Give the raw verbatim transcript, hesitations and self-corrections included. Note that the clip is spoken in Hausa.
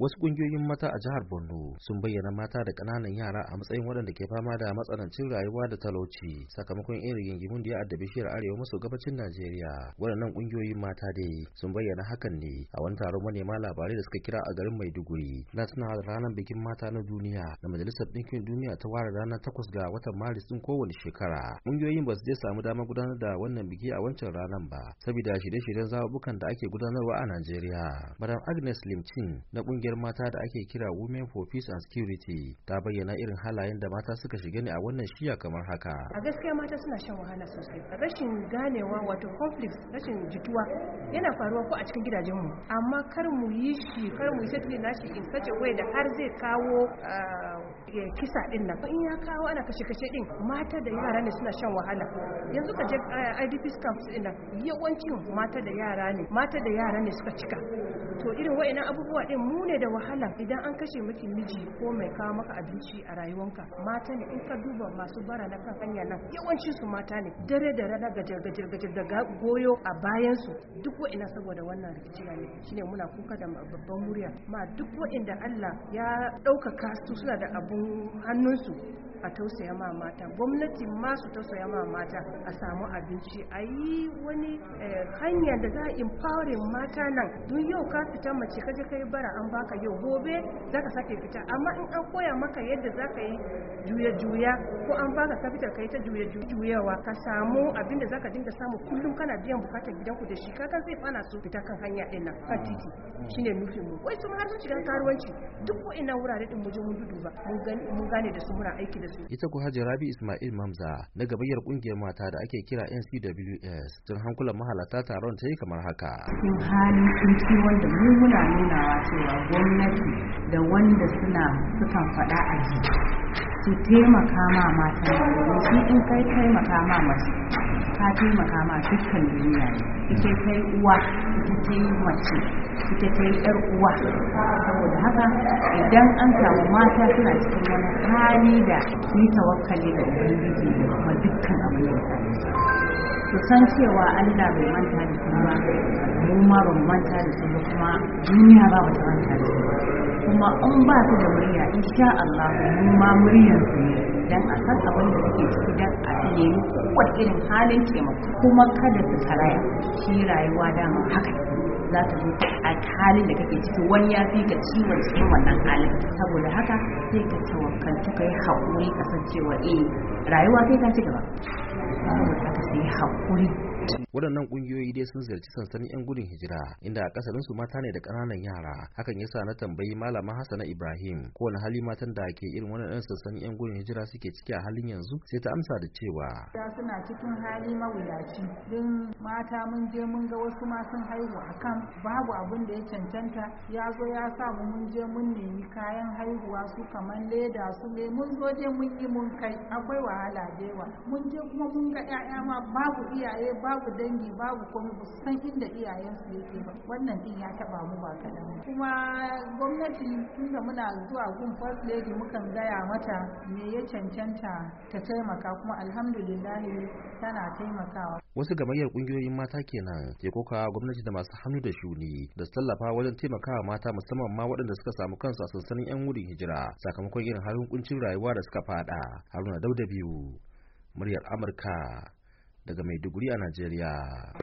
Wasu kungiyoyin mata a jihar Borno sun bayyana mata da ƙananan yara a matsayin waɗanda ke fama da matsanancin rayuwa da talauci sakamakon irin rigingimun da ya addabi shiyar arewa maso gabacin Najeriya. Waɗannan kungiyoyin mata dai sun bayyana hakan ne a wani taron manema labarai da suka kira a garin Maiduguri na tunawa da ranar bikin mata na duniya da Majalisar Ɗinkin Duniya ta ware ranar takwas ga watan Maris ɗin kowane shekara. Kungiyoyin ba su je samu damar gudanar da wannan biki a wancan ranar ba saboda shirye-shiryen zaɓuɓɓukan da ake gudanarwa a Najeriya. Madam Agnes Limchin na kungiyar mata da ake kira Women for Peace and Security ta bayyana irin halayen da mata suka shiga ne a wannan shiya kamar haka. A gaskiya mata suna shan wahala sosai. Rashin ganewa wato conflicts, rashin jituwa yana faruwa ko a cikin gidajenmu. Amma kar mu yi shi, kar mu yi settling nashi in such a way da har zai kawo kisa din nan. In ya kawo ana kashe-kashe din, mata da yara ne suna shan wahala. Yanzu ka je I D P camps din nan, yawancin mata da yara ne, mata da yara ne suka cika. To irin wa'annan abubuwa din mu ne da wahala idan an kashe miki miji ko mai kawo maka abinci a rayuwanka. Mata ne, in ka duba masu bara na kan hanya nan yawancin su mata ne, dare da rana gajar gajar gajar da goyo a bayan su, duk wa'annan saboda wannan rikici ne. Shine muna kuka da babban murya ma duk wa'anda Allah ya ɗaukaka su suna da abun hannunsu a tausaya ma mata, gwamnati ma su tausaya ma mata, a samu abinci, a yi wani hanya da za a empowering mata nan. Don yau ka fita mace ka je kai bara an baka, yau gobe za ka sake fita, amma in an koya maka yadda za ka yi juya-juya ko an baka ka fita ka yi ta juya-juyawa ka samu abin da za ka dinga samu kullum kana biyan bukatar gidanku da shi, kakan zai fana su fita kan hanya ɗin nan kan titi. Shine nufin mu. Wai su har sun shiga karuwanci, duk wa'annan wurare din mu je mun dudu ba mun gane da su muna aiki da su. Ita ku Hajji Rabi Ismail Mamza na gabayar kungiyar mata da ake kira N C W S tun hankulan mahalarta taron ta yi kamar haka. Cikin halin kunci wanda mu muna nunawa cewa gwamnati da wanda suna sukan faɗa a ji su taimaka ma mata, domin shi in kai taimaka ma mace ka taimaka ma dukkan duniya ne. Ita kai uwa, ita ta yi mace, ita ta yi ƴar uwa. Saboda haka idan an samu mata suna cikin wani hali da su yi tawakkali ga Ubangiji da kuma dukkan abin da ya same su. Su san cewa Allah bai manta da su ba, mu ma ba mu manta da su ba, kuma duniya ba ta manta da su ba. Kuma in ba su da murya insha Allah mu ma muryar su ne, dan a san abin da suke ciki, dan a nemi kowace irin halin taimako. Kuma kada su karaya, shi rayuwa dama haka za ta zo a halin da kake ciki, wani ya fi ka ciwon cikin wannan halin. Saboda haka sai ka tawakkalci ka yi haƙuri, kasancewa eh rayuwa sai ta ci gaba. Saboda haka sai haƙuri. Waɗannan ƙungiyoyi dai sun ziyarci sansanin 'yan gudun hijira inda akasarin su mata ne da ƙananan yara. Hakan yasa na tambayi Malama Hassana Ibrahim kowane hali matan da ke irin wannan sansanin 'yan gudun hijira suke ciki a halin yanzu, sai ta amsa da cewa suna cikin hali mawuyaci. Din mata mun je mun ga wasu ma sun haihu akan babu abin da ya cancanta, ya zo ya sa mu mun je mun nemi kayan haihuwa su kaman leda su ne, mun zo je mun yi mun kai, akwai wahala da yawa. Mun je kuma mun ga 'ya'ya ma babu iyaye babu dangi babu komai, ba su san inda iyayensu yake ba. Wannan din ya taba mu ba kadan. Kuma gwamnati tunda muna zuwa gun first lady mukan gaya mata me ya cancanta ta taimaka, kuma alhamdulillah tana taimakawa. Wasu gamayyar kungiyoyin mata kenan ke kokawa gwamnati da masu hannu da shuni da su tallafa wajen taimakawa mata, musamman ma waɗanda suka samu kansu a sansanin 'yan gudun hijira sakamakon irin halin kuncin rayuwa da suka fada. Haruna Dauda biyu, muryar Amurka daga Maiduguri a Najeriya.